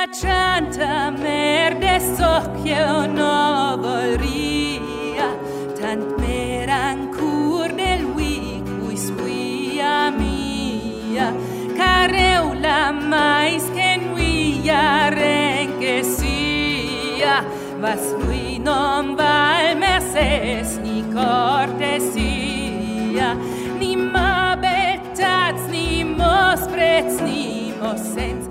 Chanta merde socchio no volria tant mer ancur del lui cui squia mia careula mais che nuia renche sia was lui non val merces ni cortesia ni mabeltats ni mos prets ni mos sens